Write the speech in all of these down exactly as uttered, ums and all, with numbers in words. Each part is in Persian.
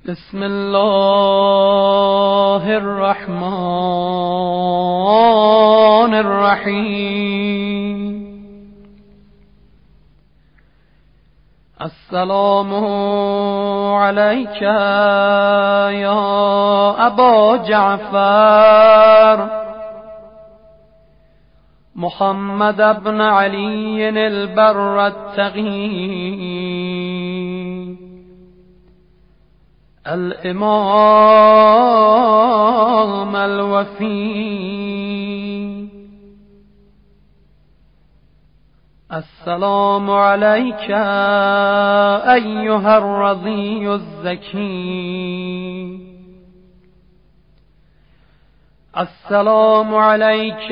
بسم الله الرحمن الرحیم. السلام علیک یا ابا جعفر محمد ابن علی البر التقی الامام الوفی. السلام علیک ایها الرضی الزکی. السلام علیک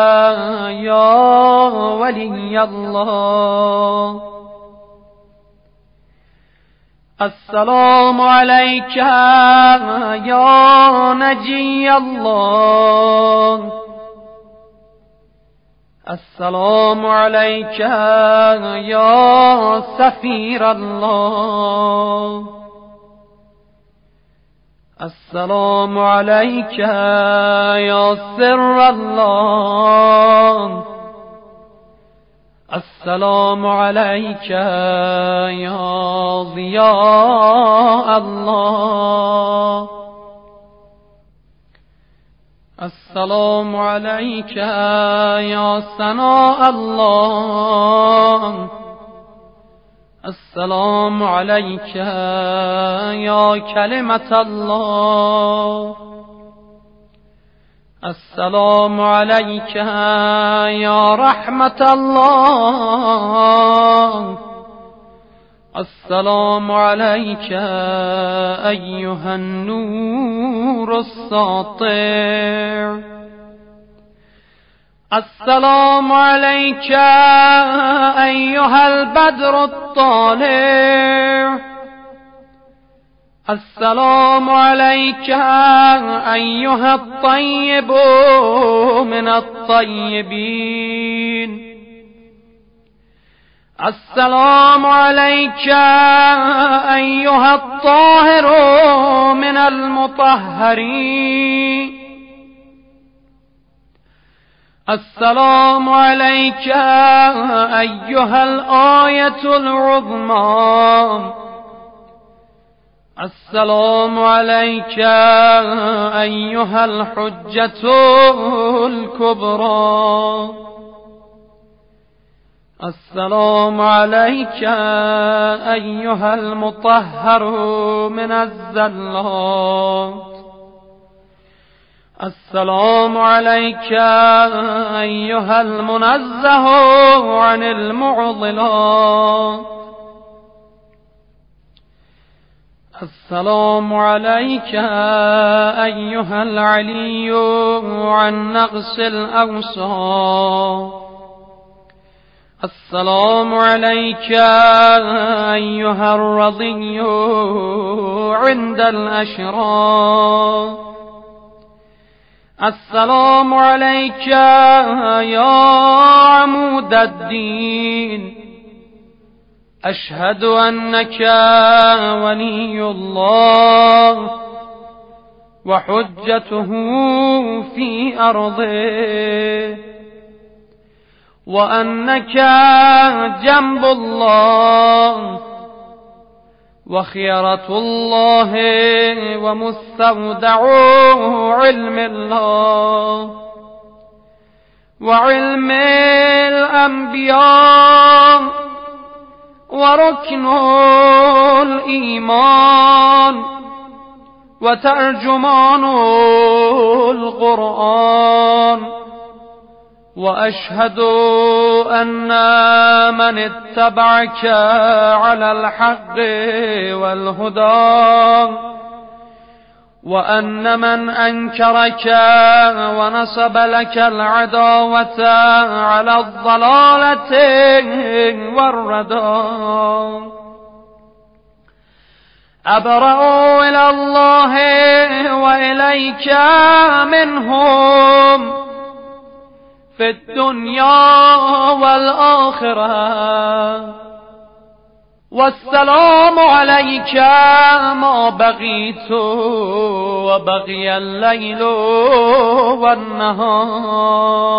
یا ولی الله. السلام علیک یا نجی الله. السلام علیک یا سفیر الله. السلام علیک یا سر الله. السلام علیک یا ضیاء الله. السلام علیک یا ثناء الله. السلام علیک یا کلمة الله. السلام علیک یا رحمة الله. السلام علیک ایها النور الساطع. السلام علیک ایها البدر الطالع. السلام علیک ایها الطیب من الطیبین. السلام علیک ایها الطاهر من المطهرین. السلام علیک ایها الآیة العظمی. السلام علیک ایها الحجة الكبرى. السلام علیک ایها المطهر من الزلات. السلام علیک ایها المنزه عن المعضلات. السلام علیک ایها العلی عن نقص الأوصاف. السلام علیک ایها الرضی عند الأشراف. السلام علیک یا عمود الدین. اشهد انک ولی الله و حجته فی ارضه و انک جنب الله و خیرة الله و مستودع علم الله و علم الانبیاء و رکن الایمان و ترجمان القرآن. و اشهد ان من اتبعك على الحق والهدى و ان من انكرك ونصب لك العداوة على الضلالة والردى. أبرأ إلى الله وإليك منهم في الدنيا والآخرة. والسلام عليك ما بقيت وبقي الليل والنهار